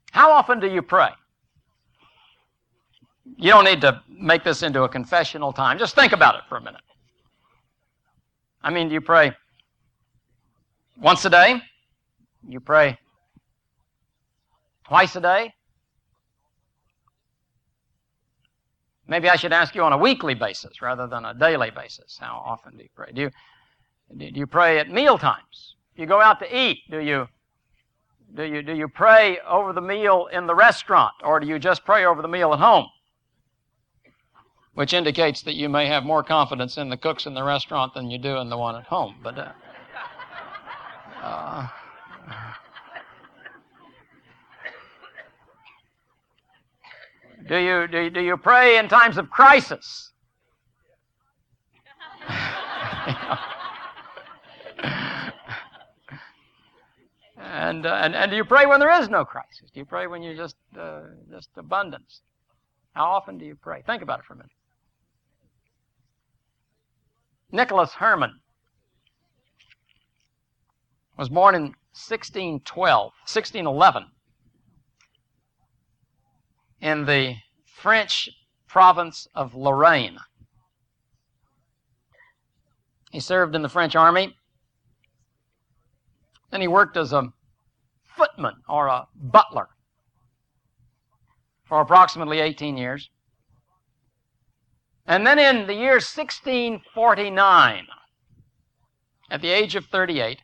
How often do you pray? You don't need to make this into a confessional time. Just think about it for a minute. I mean, do you pray once a day? You pray twice a day? Maybe I should ask you on a weekly basis rather than a daily basis. How often do you pray? Do you pray at meal times? If you go out to eat, do you pray over the meal in the restaurant, or do you just pray over the meal at home? Which indicates that you may have more confidence in the cooks in the restaurant than you do in the one at home. But do you pray in times of crisis? And do you pray when there is no crisis? Do you pray when you just abundance? How often do you pray? Think about it for a minute. Nicholas Herman was born in 1611 in the French province of Lorraine. He served in the French army. Then he worked as a footman or a butler for approximately 18 years. And then in the year 1649, at the age of 38,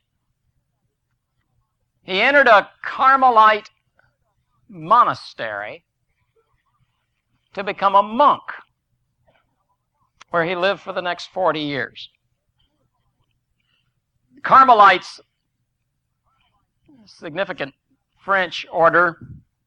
he entered a Carmelite monastery to become a monk, where he lived for the next 40 years. Carmelites, significant French order,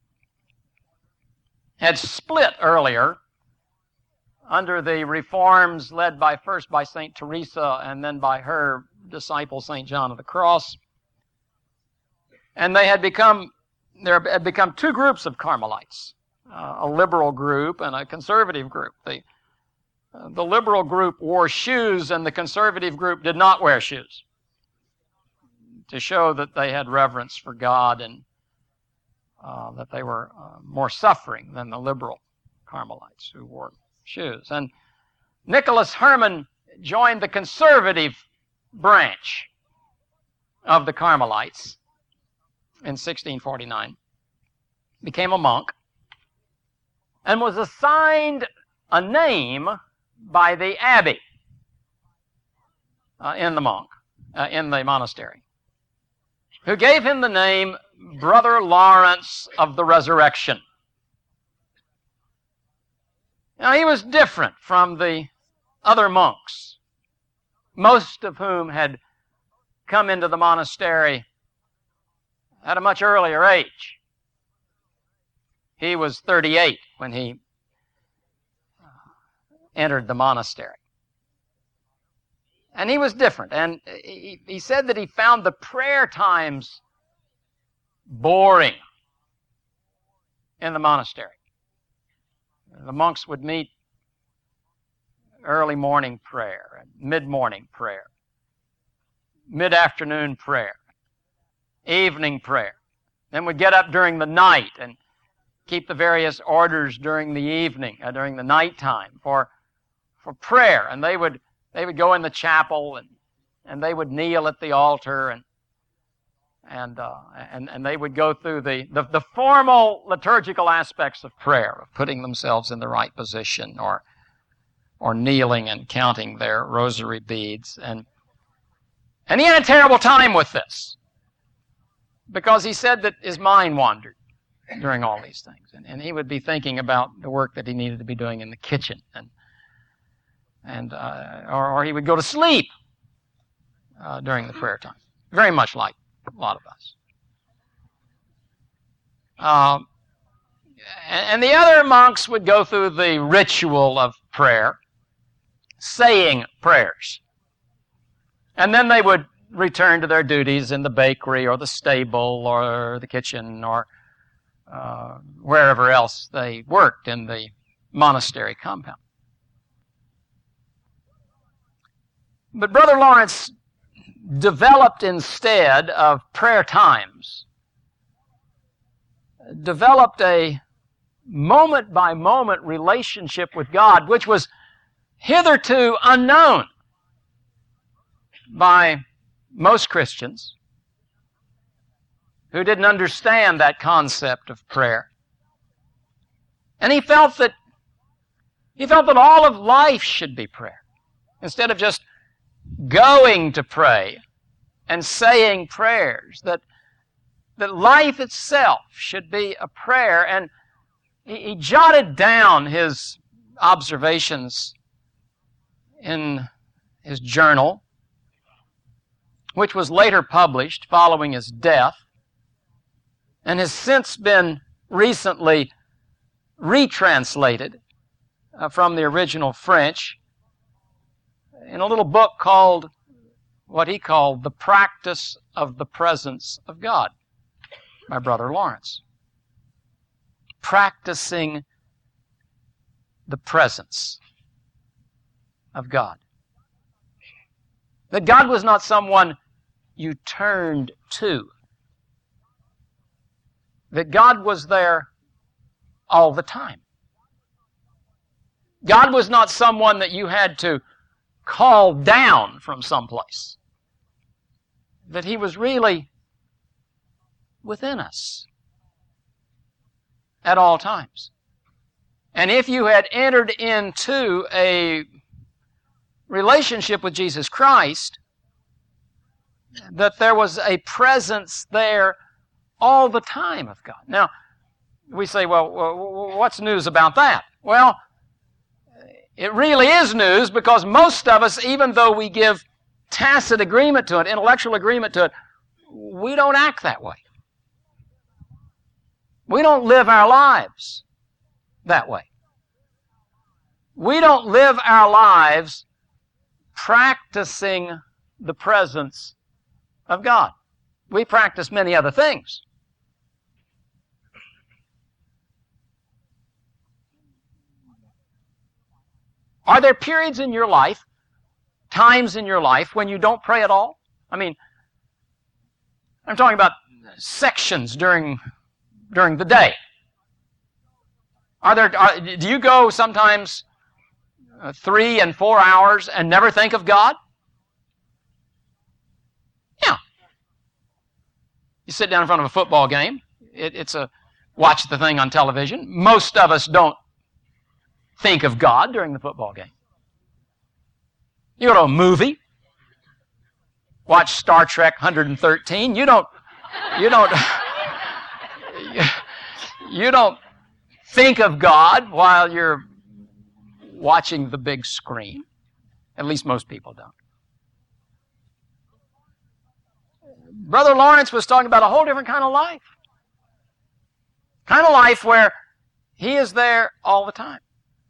had split earlier under the reforms led first by St. Teresa and then by her disciple St. John of the Cross. And there had become two groups of Carmelites, a liberal group and a conservative group. The liberal group wore shoes and the conservative group did not wear shoes, to show that they had reverence for God and that they were more suffering than the liberal Carmelites who wore shoes. And Nicholas Herman joined the conservative branch of the Carmelites in 1649, became a monk, and was assigned a name by the abbey in the monastery, who gave him the name Brother Lawrence of the Resurrection. Now, he was different from the other monks, most of whom had come into the monastery at a much earlier age. He was 38 when he entered the monastery. And he was different. And he said that he found the prayer times boring in the monastery. The monks would meet early morning prayer, and mid-morning prayer, mid-afternoon prayer, evening prayer. Then would get up during the night and keep the various orders during the evening, during the nighttime for prayer. And they would go in the chapel and they would kneel at the altar and they would go through the formal liturgical aspects of prayer, of putting themselves in the right position or kneeling and counting their rosary beads. And he had a terrible time with this, because he said that his mind wandered during all these things. And he would be thinking about the work that he needed to be doing in the kitchen. Or he would go to sleep during the prayer time. Very much like a lot of us. And the other monks would go through the ritual of prayer, saying prayers. And then they would return to their duties in the bakery or the stable or the kitchen or wherever else they worked in the monastery compound. But Brother Lawrence developed, instead of prayer times, developed a moment-by-moment relationship with God, which was hitherto unknown by most Christians who didn't understand that concept of prayer. And he felt that all of life should be prayer. Instead of just going to pray and saying prayers, that life itself should be a prayer. And he jotted down his observations in his journal, which was later published following his death, and has since been recently retranslated from the original French in a little book called, what he called, The Practice of the Presence of God, by Brother Lawrence. Practicing the presence of God. That God was not someone you turned to. That God was there all the time. God was not someone that you had to call down from someplace. That He was really within us at all times. And if you had entered into a relationship with Jesus Christ, that there was a presence there all the time of God. Now, we say, well, what's news about that? Well, it really is news, because most of us, even though we give tacit agreement to it, intellectual agreement to it, we don't act that way. We don't live our lives that way. We don't live our lives practicing the presence of God. We practice many other things. Are there periods in your life, times in your life, when you don't pray at all? I mean, I'm talking about sections during the day. Do you go sometimes 3 and 4 hours and never think of God? Yeah. You sit down in front of a football game. Watch the thing on television. Most of us don't think of God during the football game. You go to a movie, watch Star Trek 113. You don't think of God while you're watching the big screen. At least most people don't. Brother Lawrence was talking about a whole different kind of life. Kind of life where he is there all the time.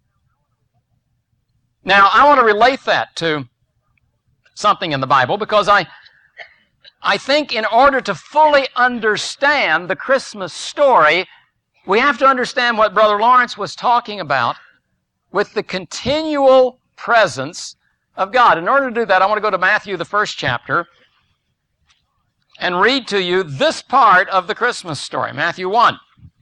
Now, I want to relate that to something in the Bible, because I think in order to fully understand the Christmas story, we have to understand what Brother Lawrence was talking about with the continual presence of God. In order to do that, I want to go to Matthew, the 1st chapter, and read to you this part of the Christmas story, Matthew 1.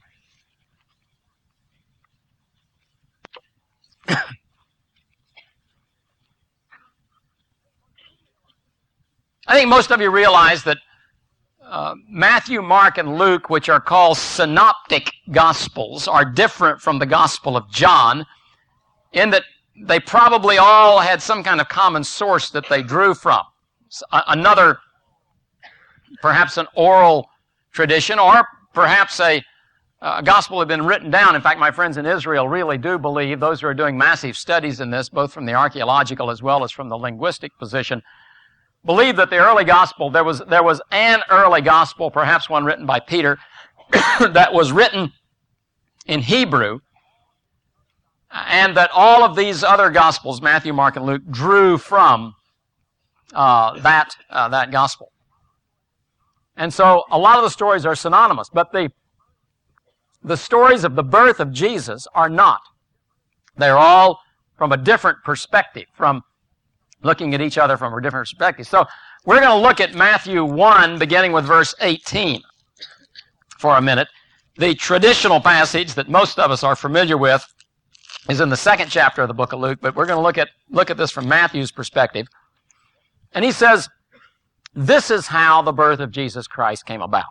I think most of you realize that Matthew, Mark, and Luke, which are called synoptic gospels, are different from the Gospel of John in that they probably all had some kind of common source that they drew from. Another, perhaps an oral tradition, or perhaps a gospel had been written down. In fact, my friends in Israel really do believe, those who are doing massive studies in this, both from the archaeological as well as from the linguistic position, believe that the early gospel, there was an early gospel, perhaps one written by Peter, that was written in Hebrew, and that all of these other gospels, Matthew, Mark, and Luke, drew from that gospel. And so a lot of the stories are synonymous, but the stories of the birth of Jesus are not. They're all from a different perspective, from looking at each other from a different perspective. So we're going to look at Matthew 1, beginning with verse 18 for a minute. The traditional passage that most of us are familiar with is in the 2nd chapter of the book of Luke, but we're going to look at this from Matthew's perspective. And he says, this is how the birth of Jesus Christ came about.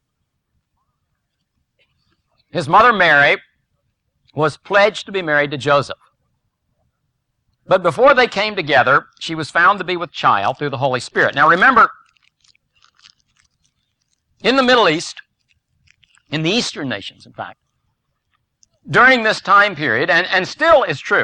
His mother Mary was pledged to be married to Joseph. But before they came together, she was found to be with child through the Holy Spirit. Now remember, in the Middle East, in the Eastern nations, in fact, during this time period, and still is true,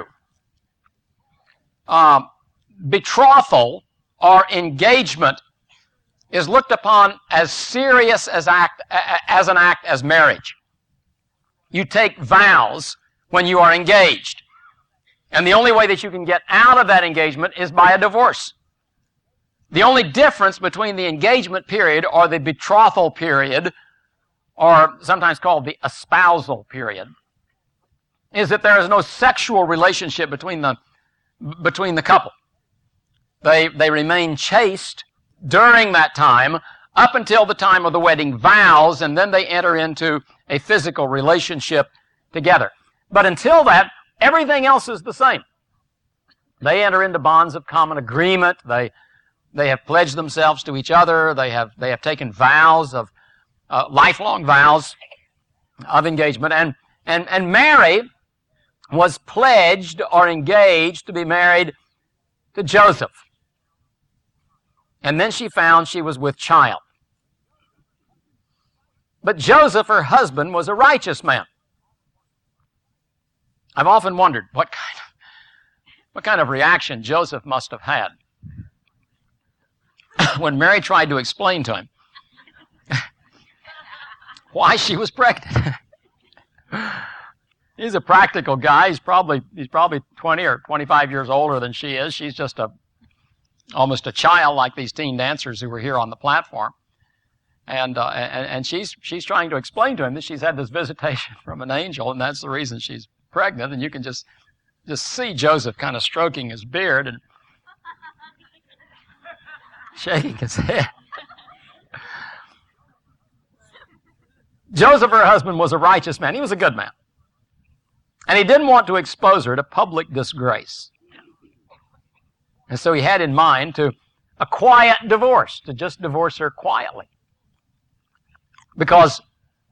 betrothal or engagement is looked upon as serious as an act as marriage. You take vows when you are engaged. And the only way that you can get out of that engagement is by a divorce. The only difference between the engagement period or the betrothal period, or sometimes called the espousal period, is that there is no sexual relationship between the couple. They remain chaste during that time up until the time of the wedding vows, and then they enter into a physical relationship together. But until that, everything else is the same. They enter into bonds of common agreement. They have pledged themselves to each other. They have taken vows of lifelong vows of engagement. And Mary was pledged or engaged to be married to Joseph. And then she found she was with child. But Joseph, her husband, was a righteous man. I've often wondered what kind of reaction Joseph must have had when Mary tried to explain to him why she was pregnant. He's a practical guy. He's probably 20 or 25 years older than she is. She's just almost a child, like these teen dancers who were here on the platform. And she's trying to explain to him that she's had this visitation from an angel, and that's the reason she's pregnant. And you can just see Joseph kind of stroking his beard and shaking his head. Joseph, her husband, was a righteous man. He was a good man. And he didn't want to expose her to public disgrace. And so he had in mind a quiet divorce, to just divorce her quietly. Because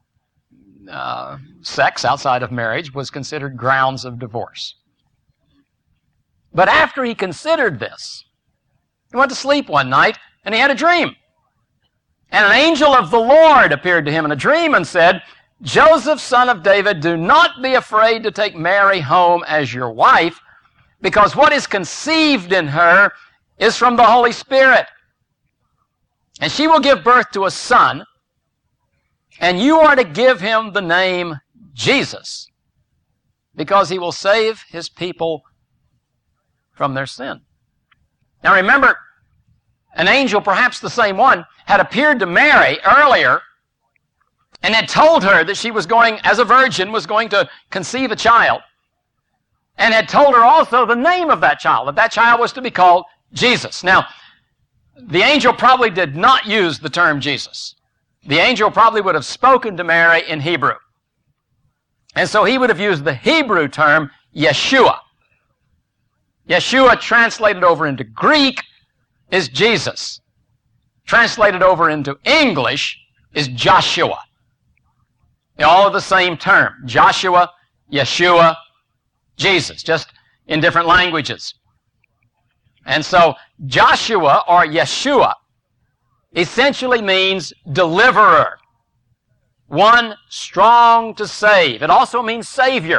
sex outside of marriage was considered grounds of divorce. But after he considered this, he went to sleep one night and he had a dream. And an angel of the Lord appeared to him in a dream and said, Joseph, son of David, do not be afraid to take Mary home as your wife, because what is conceived in her is from the Holy Spirit. And she will give birth to a son, and you are to give him the name Jesus, because he will save his people from their sin. Now remember, an angel, perhaps the same one, had appeared to Mary earlier and had told her that she was going, as a virgin, was going to conceive a child, and had told her also the name of that child, that child was to be called Jesus. Now, the angel probably did not use the term Jesus. The angel probably would have spoken to Mary in Hebrew. And so he would have used the Hebrew term Yeshua. Yeshua, translated over into Greek, is Jesus. Translated over into English is Joshua. They're all the same term. Joshua, Yeshua, Jesus, just in different languages. And so Joshua, or Yeshua, essentially means deliverer, one strong to save. It also means Savior.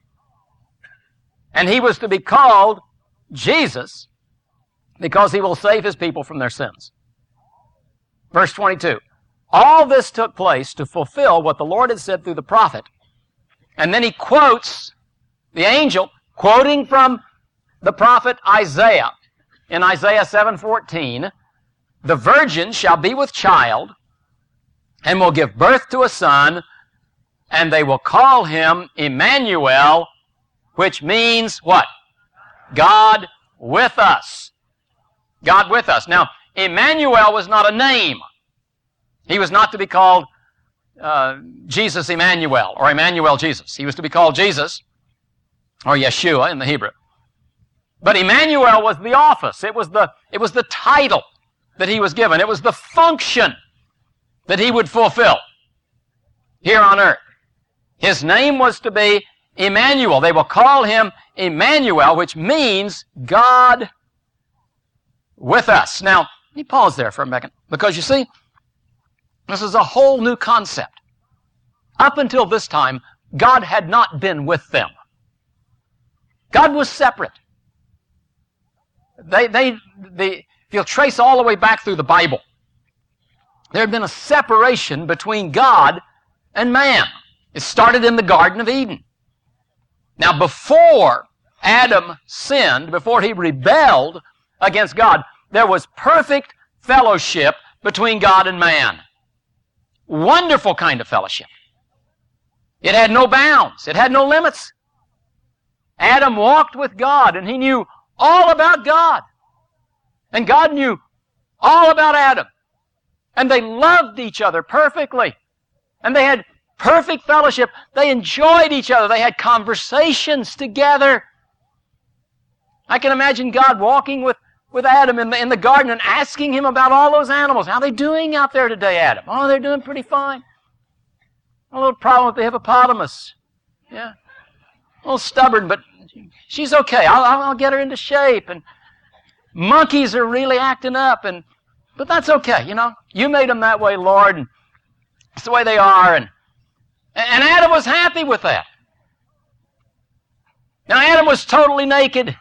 And he was to be called Jesus because he will save his people from their sins. Verse 22. All this took place to fulfill what the Lord had said through the prophet. And then he quotes the angel, quoting from the prophet Isaiah. In Isaiah 7:14, the virgin shall be with child and will give birth to a son, and they will call him Emmanuel, which means what? God with us. God with us. Now, Emmanuel was not a name. He was not to be called Jesus Emmanuel, or Emmanuel Jesus. He was to be called Jesus, or Yeshua in the Hebrew. But Emmanuel was the office. It was the title that he was given. It was the function that he would fulfill here on earth. His name was to be Emmanuel. They will call him Emmanuel, which means God with us. Now, let me pause there for a second, because you see, this is a whole new concept. Up until this time, God had not been with them. God was separate. If you'll trace all the way back through the Bible, there had been a separation between God and man. It started in the Garden of Eden. Now, before Adam sinned, before he rebelled against God, there was perfect fellowship between God and man. Wonderful kind of fellowship. It had no bounds. It had no limits. Adam walked with God, and he knew all about God. And God knew all about Adam. And they loved each other perfectly. And they had perfect fellowship. They enjoyed each other. They had conversations together. I can imagine God walking with Adam in the garden and asking him about all those animals. How are they doing out there today, Adam? Oh, they're doing pretty fine. A little problem with the hippopotamus. Yeah. A little stubborn, but she's okay. I'll get her into shape. And monkeys are really acting up, but that's okay, you know. You made them that way, Lord, and it's the way they are. And Adam was happy with that. Now, Adam was totally naked.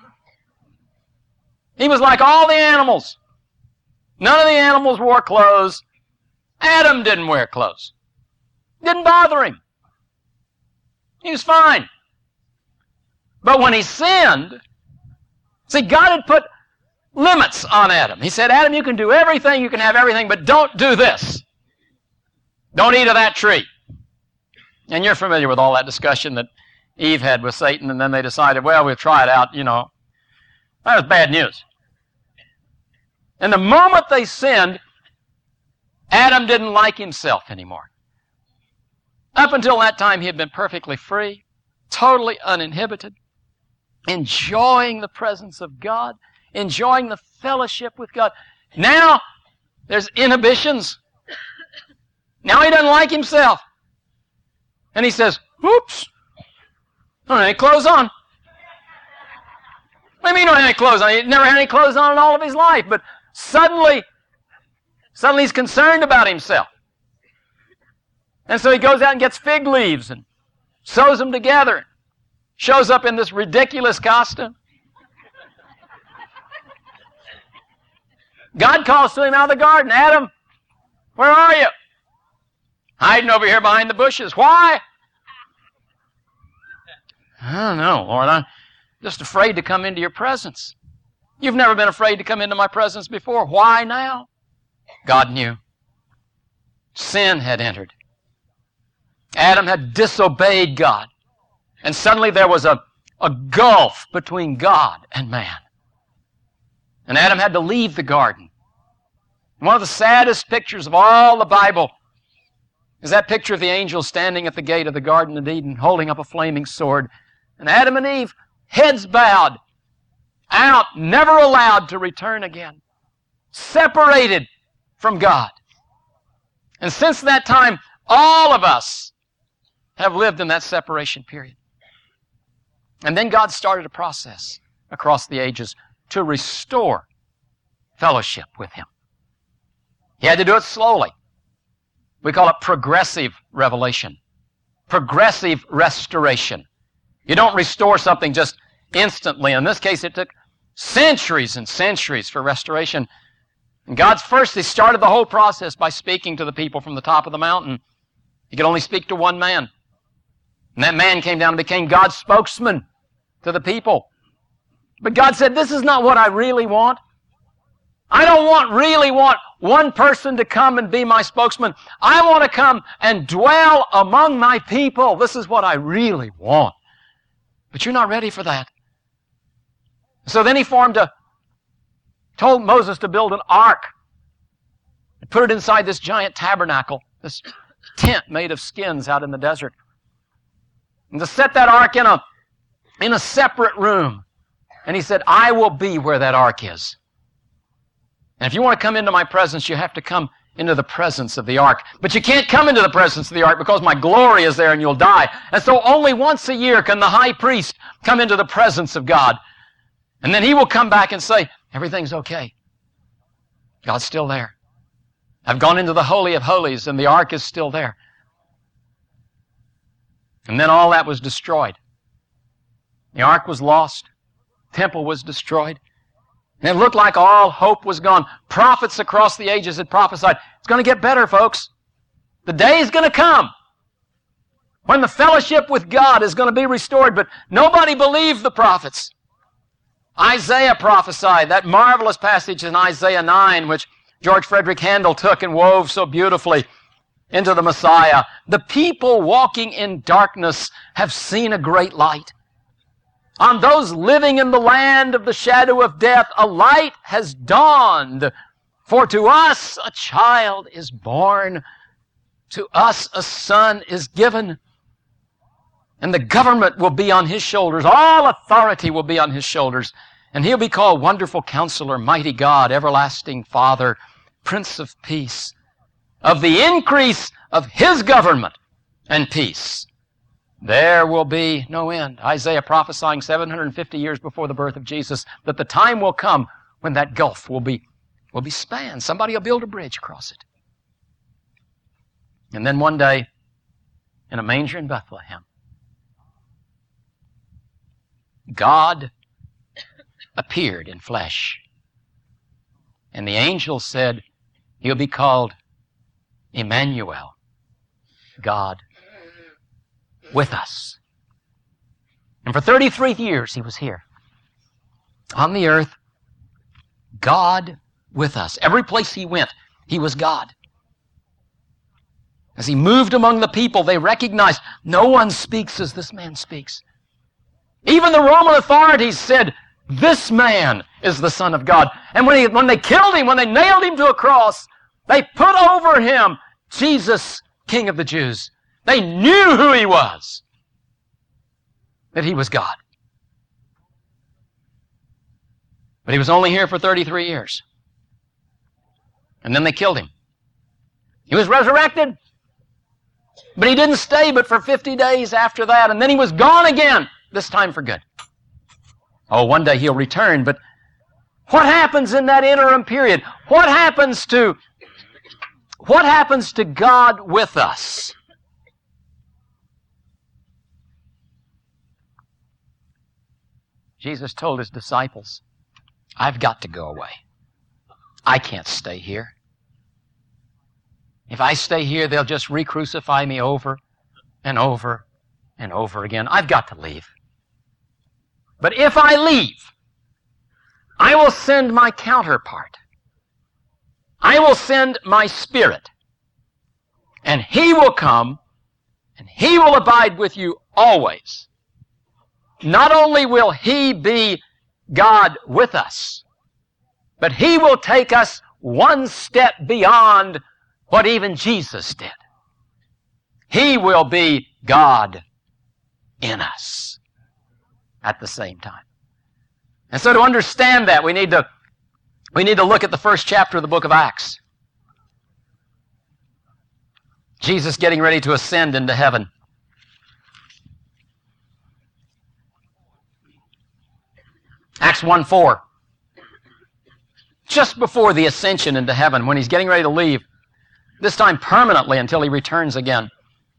He was like all the animals. None of the animals wore clothes. Adam didn't wear clothes. Didn't bother him. He was fine. But when he sinned, see, God had put limits on Adam. He said, Adam, you can do everything, you can have everything, but don't do this. Don't eat of that tree. And you're familiar with all that discussion that Eve had with Satan, and then they decided, well, we'll try it out, you know. That was bad news. And the moment they sinned, Adam didn't like himself anymore. Up until that time, he had been perfectly free, totally uninhibited, enjoying the presence of God, enjoying the fellowship with God. Now, there's inhibitions. Now he doesn't like himself. And he says, oops, I don't have any clothes on. What do you mean you don't have any clothes on? He never had any clothes on in all of his life, but suddenly he's concerned about himself. And so he goes out and gets fig leaves and sews them together. Shows up in this ridiculous costume. God calls to him out of the garden, Adam, where are you? Hiding over here behind the bushes. Why? I don't know, Lord. I'm just afraid to come into your presence. You've never been afraid to come into my presence before. Why now? God knew. Sin had entered. Adam had disobeyed God. And suddenly there was a gulf between God and man. And Adam had to leave the garden. One of the saddest pictures of all the Bible is that picture of the angel standing at the gate of the Garden of Eden, holding up a flaming sword. And Adam and Eve, heads bowed, out, never allowed to return again. Separated from God. And since that time, all of us have lived in that separation period. And then God started a process across the ages to restore fellowship with Him. He had to do it slowly. We call it progressive revelation. Progressive restoration. You don't restore something just instantly. In this case, it took centuries and centuries for restoration. And He started the whole process by speaking to the people from the top of the mountain. He could only speak to one man. And that man came down and became God's spokesman to the people. But God said, this is not what I really want. I don't really want one person to come and be my spokesman. I want to come and dwell among my people. This is what I really want. But you're not ready for that. So then He told Moses to build an ark and put it inside this giant tabernacle, this tent made of skins out in the desert. And to set that ark in a separate room. And he said, I will be where that ark is. And if you want to come into my presence, you have to come into the presence of the ark. But you can't come into the presence of the ark because my glory is there and you'll die. And so only once a year can the high priest come into the presence of God. And then he will come back and say, everything's okay. God's still there. I've gone into the Holy of Holies and the ark is still there. And then all that was destroyed. The ark was lost. Temple was destroyed. And it looked like all hope was gone. Prophets across the ages had prophesied, it's going to get better, folks. The day is going to come when the fellowship with God is going to be restored. But nobody believed the prophets. Isaiah prophesied, that marvelous passage in Isaiah 9, which George Frederick Handel took and wove so beautifully into the Messiah. The people walking in darkness have seen a great light. On those living in the land of the shadow of death, a light has dawned. For to us a child is born, to us a son is given, and the government will be on his shoulders. All authority will be on his shoulders, and he'll be called Wonderful Counselor, Mighty God, Everlasting Father, Prince of Peace. Of the increase of his government and peace, there will be no end. Isaiah prophesying 750 years before the birth of Jesus that the time will come when that gulf will be spanned. Somebody will build a bridge across it. And then one day, in a manger in Bethlehem, God appeared in flesh. And the angel said, he'll be called Emmanuel, God with us. And for 33 years he was here on the earth, God with us. Every place he went, he was God. As he moved among the people, they recognized no one speaks as this man speaks. Even the Roman authorities said, this man is the Son of God. And when they killed him, when they nailed him to a cross, they put over him Jesus, King of the Jews. They knew who he was, that he was God. But he was only here for 33 years. And then they killed him. He was resurrected, but he didn't stay but for 50 days after that, and then he was gone again, this time for good. Oh, one day he'll return, but what happens in that interim period? What happens to God with us? Jesus told his disciples, I've got to go away. I can't stay here. If I stay here, they'll just re-crucify me over and over and over again. I've got to leave. But if I leave, I will send my counterpart. I will send my Spirit. And He will come, and He will abide with you always. Not only will He be God with us, but He will take us one step beyond what even Jesus did. He will be God in us at the same time. And so to understand that, we need to look at the first chapter of the book of Acts. Jesus getting ready to ascend into heaven. Acts 1:4. Just before the ascension into heaven, when he's getting ready to leave, this time permanently until he returns again.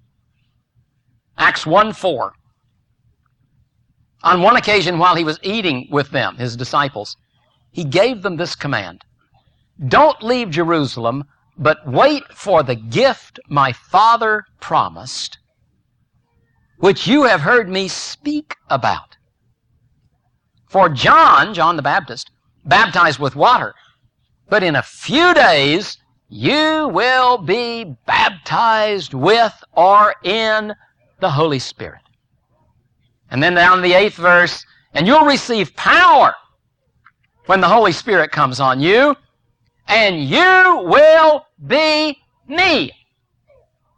Acts 1:4. On one occasion while he was eating with them, his disciples, he gave them this command. Don't leave Jerusalem, but wait for the gift my Father promised, which you have heard me speak about. For John the Baptist, baptized with water, but in a few days you will be baptized with or in the Holy Spirit. And then down in the 8th verse, and you'll receive power when the Holy Spirit comes on you, and you will be me.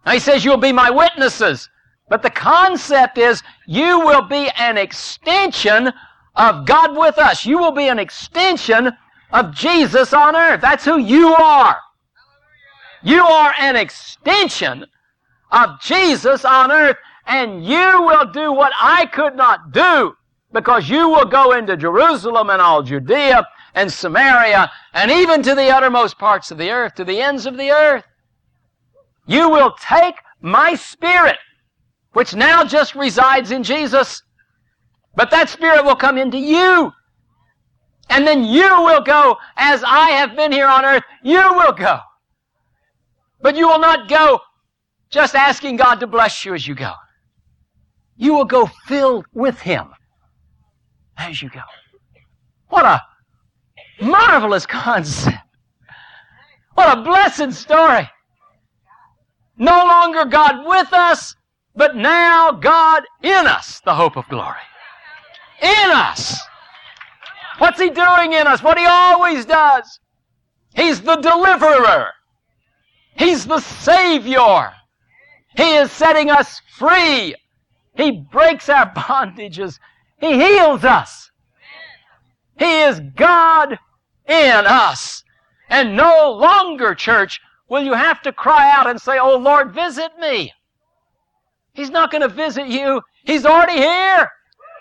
Now he says you'll be my witnesses. But the concept is you will be an extension of God with us. You will be an extension of Jesus on earth. That's who you are. You are an extension of Jesus on earth, and you will do what I could not do, because you will go into Jerusalem and all Judea and Samaria and even to the uttermost parts of the earth, to the ends of the earth. You will take my Spirit, which now just resides in Jesus, but that Spirit will come into you. And then you will go as I have been here on earth. You will go. But you will not go just asking God to bless you as you go. You will go filled with Him as you go. What a marvelous concept. What a blessed story. No longer God with us, but now God in us, the hope of glory. In us. What's He doing in us? What He always does. He's the deliverer. He's the Savior. He is setting us free. He breaks our bondages. He heals us. He is God in us. And no longer, church, will you have to cry out and say, "Oh Lord, visit me." He's not going to visit you. He's already here.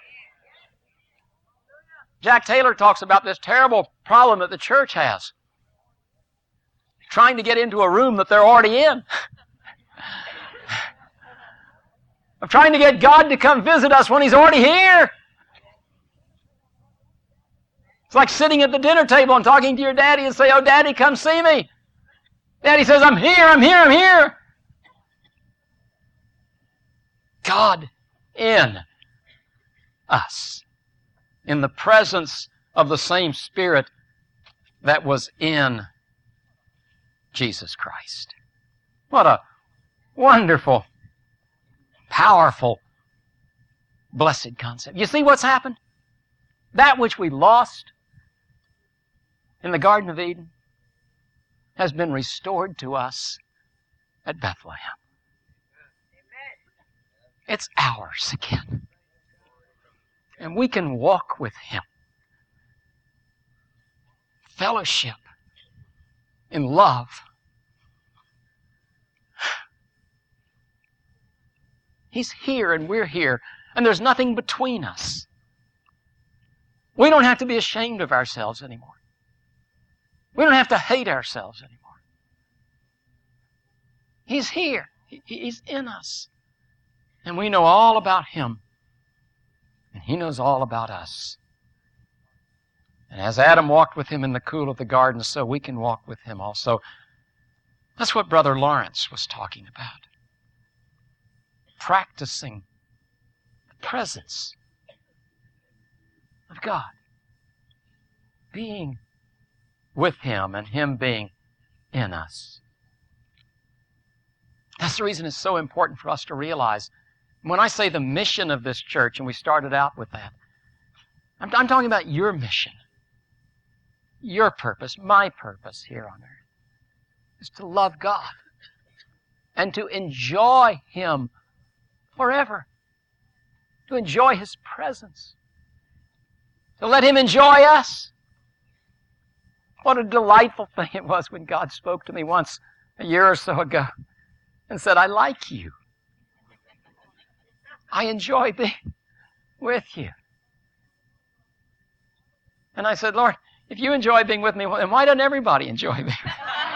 Jack Taylor talks about this terrible problem that the church has. Trying to get into a room that they're already in. Of trying to get God to come visit us when He's already here. It's like sitting at the dinner table and talking to your daddy and say, "Oh, Daddy, come see me." Daddy says, "I'm here, I'm here, I'm here." God in us. In the presence of the same Spirit that was in Jesus Christ. What a wonderful, powerful, blessed concept. You see what's happened? That which we lost in the Garden of Eden has been restored to us at Bethlehem. It's ours again. And we can walk with Him. Fellowship in love. He's here and we're here, and there's nothing between us. We don't have to be ashamed of ourselves anymore. We don't have to hate ourselves anymore. He's here. He's in us. And we know all about Him. And He knows all about us. And as Adam walked with Him in the cool of the garden, so we can walk with Him also. That's what Brother Lawrence was talking about. Practicing the presence of God. Being with Him and Him being in us. That's the reason it's so important for us to realize. When I say the mission of this church, and we started out with that, I'm talking about your mission. Your purpose, my purpose here on earth, is to love God and to enjoy Him forever. To enjoy His presence. To let Him enjoy us. What a delightful thing it was when God spoke to me once a year or so ago and said, "I like you. I enjoy being with you." And I said, "Lord, if you enjoy being with me, then why doesn't everybody enjoy being with me?"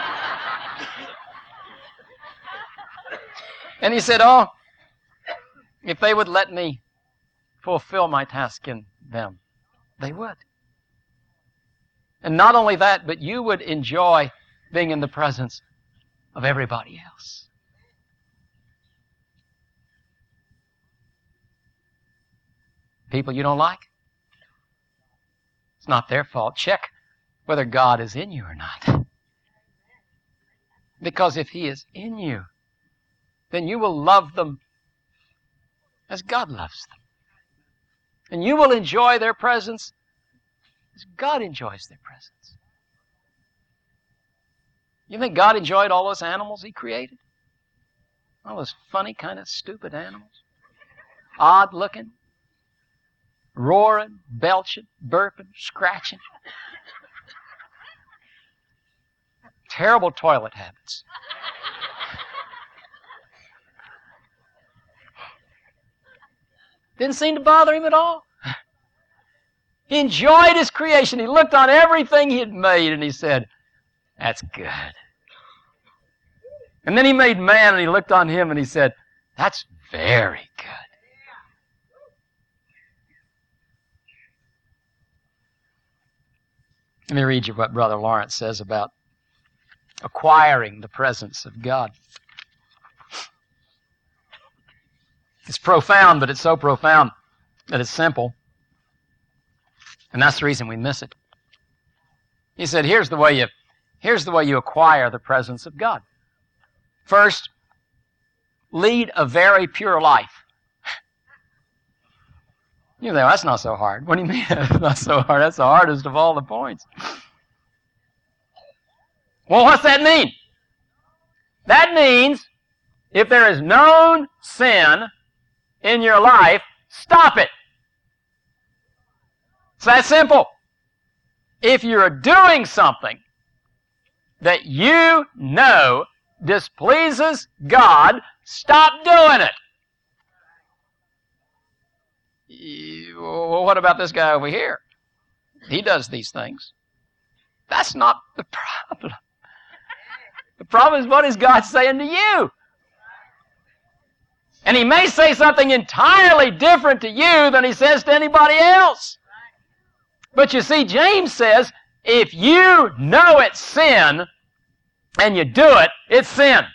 And He said, "Oh, if they would let me fulfill my task in them, they would. And not only that, but you would enjoy being in the presence of everybody else." People you don't like? It's not their fault. Check whether God is in you or not. Because if He is in you, then you will love them as God loves them. And you will enjoy their presence as God enjoys their presence. You think God enjoyed all those animals He created? All those funny kind of stupid animals. Odd looking. Roaring, belching, burping, scratching. Terrible toilet habits. Didn't seem to bother him at all. He enjoyed his creation. He looked on everything he had made and he said, that's good. And then he made man and he looked on him and he said, that's very good. Let me read you what Brother Lawrence says about acquiring the presence of God. It's profound, but it's so profound that it's simple. And that's the reason we miss it. He said, here's the way you acquire the presence of God. First, lead a very pure life. You know, that's not so hard. What do you mean that's not so hard? That's the hardest of all the points. Well, what's that mean? That means if there is known sin in your life, stop it. It's that simple. If you're doing something that you know displeases God, stop doing it. Well, what about this guy over here? He does these things. That's not the problem. The problem is, what is God saying to you? And He may say something entirely different to you than He says to anybody else. But you see, James says, if you know it's sin and you do it, it's sin.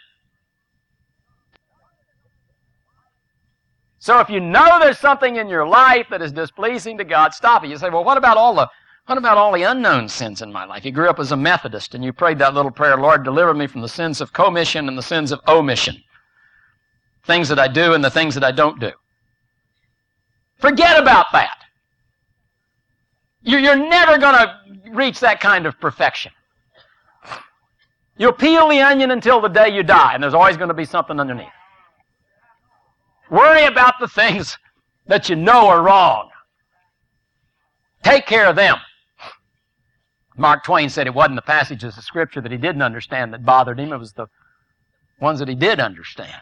So if you know there's something in your life that is displeasing to God, stop it. You say, well, what about all the unknown sins in my life? You grew up as a Methodist and you prayed that little prayer, Lord, deliver me from the sins of commission and the sins of omission. Things that I do and the things that I don't do. Forget about that. You're never going to reach that kind of perfection. You'll peel the onion until the day you die, and there's always going to be something underneath. Worry about the things that you know are wrong. Take care of them. Mark Twain said it wasn't the passages of Scripture that he didn't understand that bothered him. It was the ones that he did understand.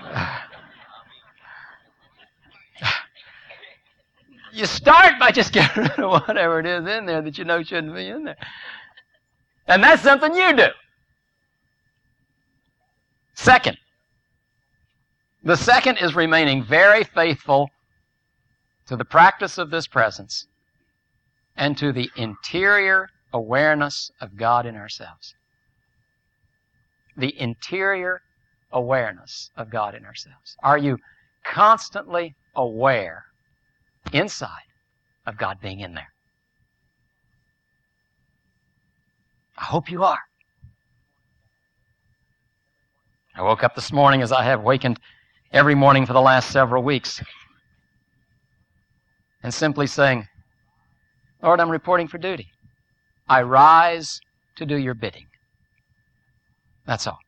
You start by just getting rid of whatever it is in there that you know shouldn't be in there. And that's something you do. Second, the second is remaining very faithful to the practice of this presence and to the interior awareness of God in ourselves. The interior awareness of God in ourselves. Are you constantly aware inside of God being in there? I hope you are. I woke up this morning, as I have wakened every morning for the last several weeks, and simply saying, Lord, I'm reporting for duty. I rise to do your bidding. That's all.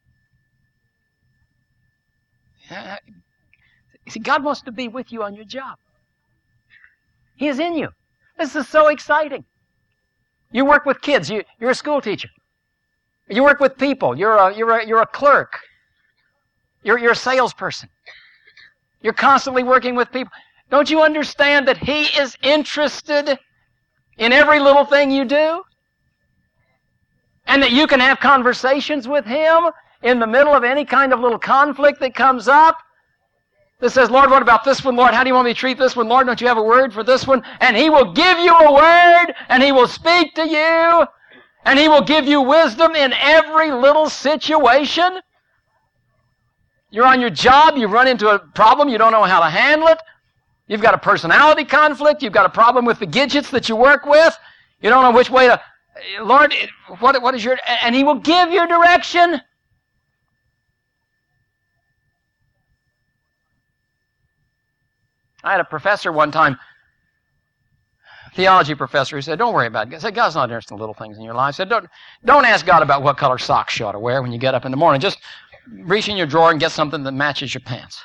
You see, God wants to be with you on your job. He is in you. This is so exciting. You work with kids. You're a school teacher. You work with people. You're a clerk. You're a salesperson. You're constantly working with people. Don't you understand that He is interested in every little thing you do? And that you can have conversations with Him in the middle of any kind of little conflict that comes up? That says, Lord, what about this one? Lord, how do you want me to treat this one? Lord, don't you have a word for this one? And He will give you a word, and He will speak to you, and He will give you wisdom in every little situation. You're on your job, you run into a problem, you don't know how to handle it. You've got a personality conflict, you've got a problem with the gadgets that you work with. You don't know which way to... Lord, what is your... And He will give you direction. I had a professor one time, theology professor, who said, don't worry about it. He said, God's not interested in little things in your life. He said, don't ask God about what color socks you ought to wear when you get up in the morning. Just reach in your drawer and get something that matches your pants.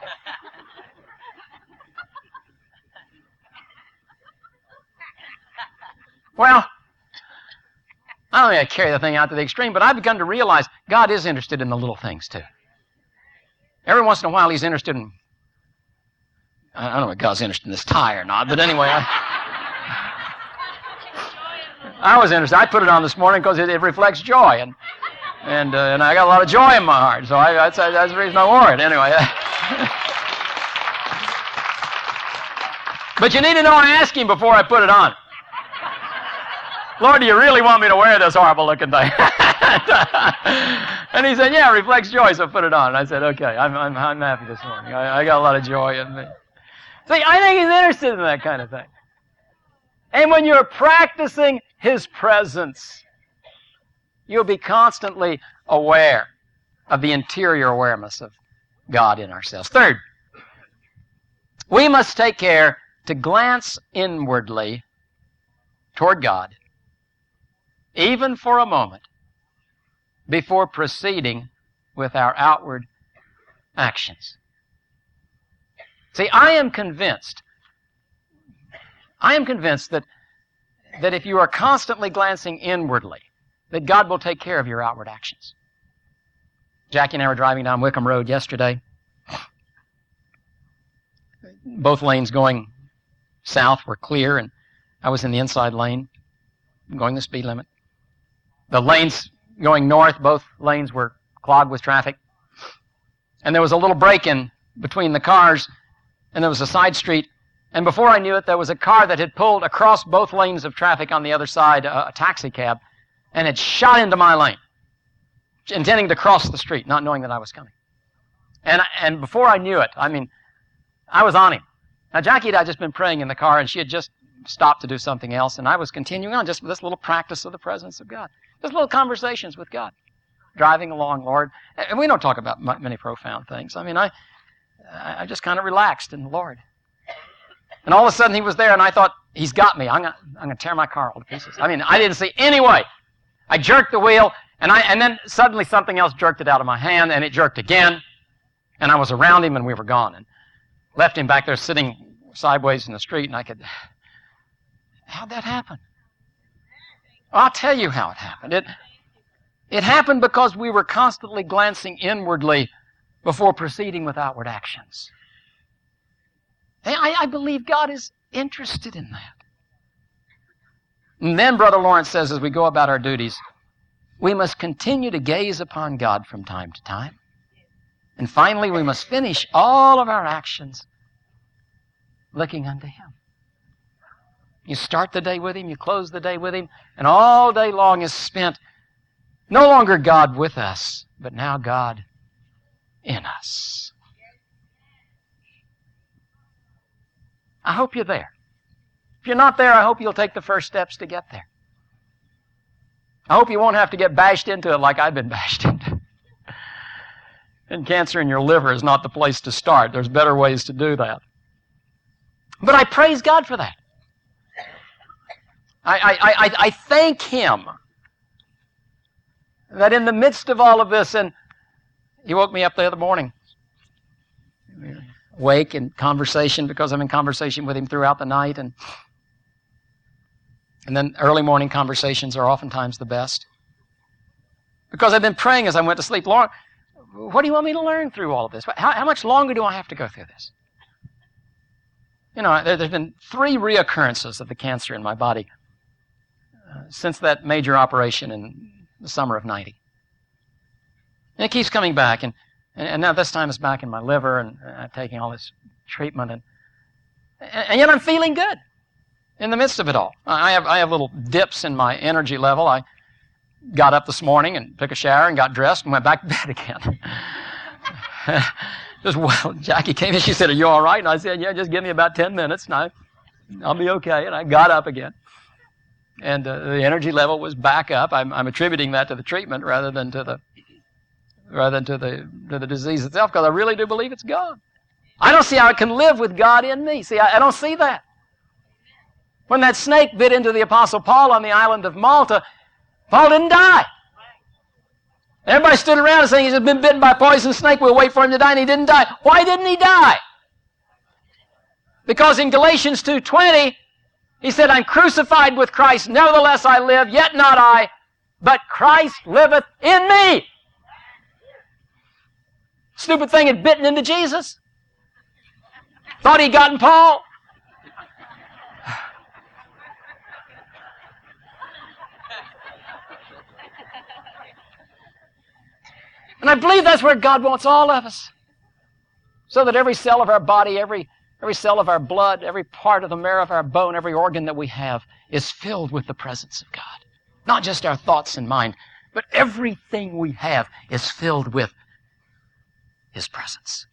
Well, I don't think I carry the thing out to the extreme, but I've begun to realize God is interested in the little things too. Every once in a while He's interested in, I don't know if God's interested in this tie or not, but anyway, I was interested. I put it on this morning because it reflects joy, and I got a lot of joy in my heart, so that's the reason I wore it. Anyway. But you need to know I asked Him before I put it on. Lord, do you really want me to wear this horrible-looking thing? And He said, yeah, it reflects joy, so put it on. And I said, okay, I'm happy this morning. I got a lot of joy in me. See, I think He's interested in that kind of thing. And when you're practicing His presence, you'll be constantly aware of the interior awareness of God in ourselves. Third, we must take care to glance inwardly toward God, even for a moment, before proceeding with our outward actions. See, I am convinced that if you are constantly glancing inwardly, that God will take care of your outward actions. Jackie and I were driving down Wickham Road yesterday. Both lanes going south were clear, and I was in the inside lane, going the speed limit. The lanes going north, both lanes were clogged with traffic. And there was a little break-in between the cars, and there was a side street. And before I knew it, there was a car that had pulled across both lanes of traffic on the other side, a taxi cab, and had shot into my lane, intending to cross the street, not knowing that I was coming. And before I knew it, I was on him. Now, Jackie and I had just been praying in the car, and she had just stopped to do something else, and I was continuing on just with this little practice of the presence of God. Just little conversations with God. Driving along, Lord. And we don't talk about many profound things. I just kind of relaxed in the Lord. And all of a sudden He was there, and I thought, He's got me. I'm going to tear my car all to pieces. I didn't see any way. I jerked the wheel, and then suddenly something else jerked it out of my hand, and it jerked again, and I was around him, and we were gone. And left him back there sitting sideways in the street, and how'd that happen? I'll tell you how it happened. It happened because we were constantly glancing inwardly before proceeding with outward actions. I believe God is interested in that. And then Brother Lawrence says, as we go about our duties, we must continue to gaze upon God from time to time. And finally, we must finish all of our actions looking unto Him. You start the day with Him, you close the day with Him, and all day long is spent no longer God with us, but now God in us. I hope you're there. If you're not there, I hope you'll take the first steps to get there. I hope you won't have to get bashed into it like I've been bashed into. And cancer in your liver is not the place to start. There's better ways to do that. But I praise God for that. I thank Him that in the midst of all of this, and He woke me up the other morning, awake in conversation, because I'm in conversation with Him throughout the night, and then early morning conversations are oftentimes the best. Because I've been praying as I went to sleep, Lord, what do you want me to learn through all of this? How much longer do I have to go through this? There's been 3 reoccurrences of the cancer in my body since that major operation in the summer of 90. And it keeps coming back, and now this time it's back in my liver, and I'm taking all this treatment, and yet I'm feeling good in the midst of it all. I have little dips in my energy level. I got up this morning and took a shower and got dressed and went back to bed again. Jackie came in, she said, "Are you all right?" And I said, "Yeah, just give me about 10 minutes and I'll be okay." And I got up again. And the energy level was back up. I'm attributing that to the treatment rather than to the disease itself, because I really do believe it's God. I don't see how it can live with God in me. See, I don't see that. When that snake bit into the Apostle Paul on the island of Malta, Paul didn't die. Everybody stood around and saying he's been bitten by a poison snake. We'll wait for him to die, and he didn't die. Why didn't he die? Because in Galatians 2:20, he said, I'm crucified with Christ, nevertheless I live, yet not I, but Christ liveth in me. Stupid thing had bitten into Jesus. Thought he'd gotten Paul. And I believe that's where God wants all of us. So that every cell of our body, every cell of our blood, every part of the marrow of our bone, every organ that we have is filled with the presence of God. Not just our thoughts and mind, but everything we have is filled with His presence.